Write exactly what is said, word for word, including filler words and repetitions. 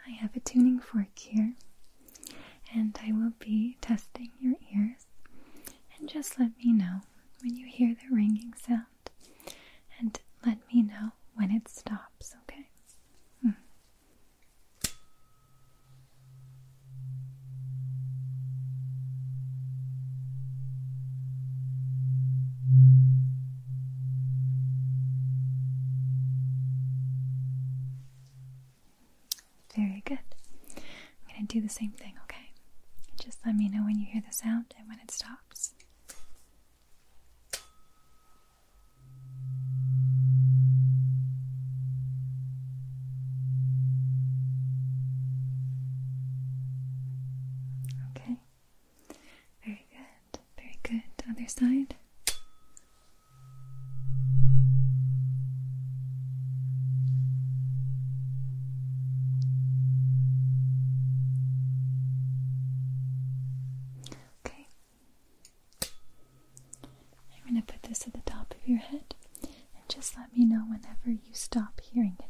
I have a tuning fork here, and I will be testing your ears. And just let me know when you hear the ringing sound, and let me know when it stops, okay? Hmm. Very good. I'm going to do the same thing, okay? Just let me know when you hear the sound and when it stops. Okay. Very good. Very good. Other side. Okay. I'm going to put this at the top of your head, and just let me know whenever you stop hearing it.